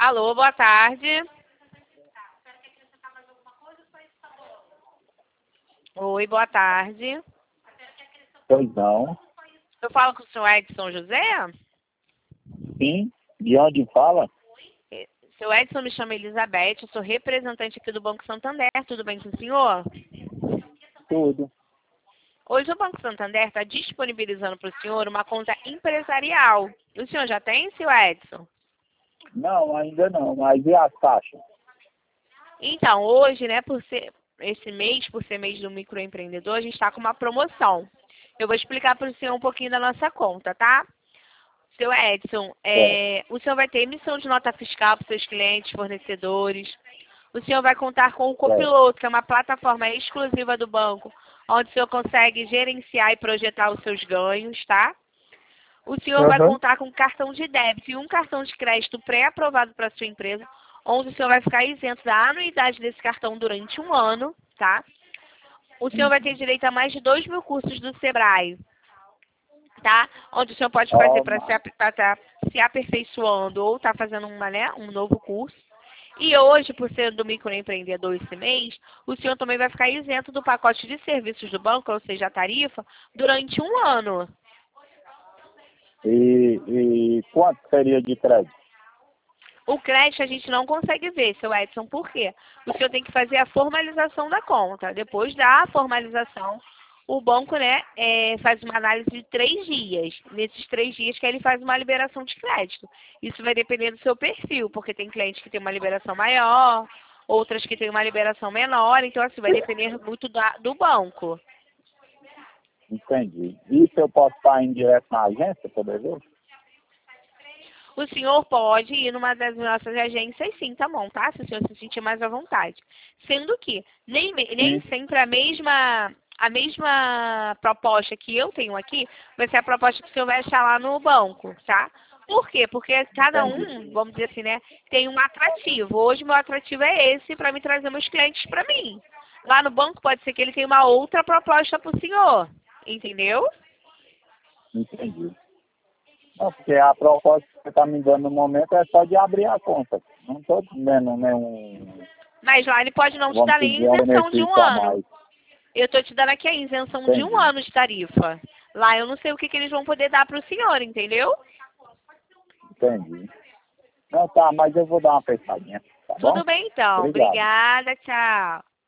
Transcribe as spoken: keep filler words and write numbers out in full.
Alô, boa tarde. Oi, boa tarde. Pois não. Eu falo com o senhor Edson José? Sim. De onde fala? Seu Edson, me chama Elizabeth, eu sou representante aqui do Banco Santander. Tudo bem com o senhor? Tudo. Hoje o Banco Santander está disponibilizando para o senhor uma conta empresarial. O senhor já tem, seu Edson? Não, ainda não. Mas e as taxas? Então, hoje, né, por ser esse mês, por ser mês do microempreendedor, a gente está com uma promoção. Eu vou explicar para o senhor um pouquinho da nossa conta, tá? Seu Edson, é, o senhor vai ter emissão de nota fiscal para seus clientes, fornecedores. O senhor vai contar com o Copiloto, que é uma plataforma exclusiva do banco, onde o senhor consegue gerenciar e projetar os seus ganhos, tá? O senhor Uhum. vai contar com um cartão de débito e um cartão de crédito pré-aprovado para a sua empresa, onde o senhor vai ficar isento da anuidade desse cartão durante um ano, tá? O senhor vai ter direito a mais de dois mil cursos do Sebrae, tá? Onde o senhor pode fazer Oh, para se, tá se aperfeiçoando ou tá fazendo uma, né, um novo curso. E hoje, por ser do microempreendedor esse mês, o senhor também vai ficar isento do pacote de serviços do banco, ou seja, a tarifa, durante um ano. E, e quanto seria de crédito? O crédito a gente não consegue ver, seu Edson, por quê? O senhor tem que fazer a formalização da conta. Depois da formalização, o banco, né, é, faz uma análise de três dias. Nesses três dias que ele faz uma liberação de crédito. Isso vai depender do seu perfil, porque tem clientes que tem uma liberação maior, outras que tem uma liberação menor. Então, assim, vai depender muito da, do banco. Entendi. Isso eu posso estar indo direto na agência, poder ver? O senhor pode ir numa das nossas agências, sim, tá bom, tá? Se o senhor se sentir mais à vontade. Sendo que nem, nem sempre a mesma, a mesma proposta que eu tenho aqui vai ser a proposta que o senhor vai achar lá no banco, tá? Por quê? Porque cada um, vamos dizer assim, né, tem um atrativo. Hoje meu atrativo é esse para me trazer meus clientes para mim. Lá no banco pode ser que ele tenha uma outra proposta para o senhor, entendeu? Entendi. Não, porque a proposta que você está me dando no momento é só de abrir a conta. Não estou dando nenhum... Mas lá ele pode não te Vamos dar nem pedir um isenção de um benefício a ano. mais. Eu estou te dando aqui a isenção Entendi. de um ano de tarifa. Lá eu não sei o que, que eles vão poder dar para o senhor, entendeu? Entendi. Não, tá, mas eu vou dar uma pensadinha. Tá bom? Tudo bem então. Obrigado. Obrigada, tchau.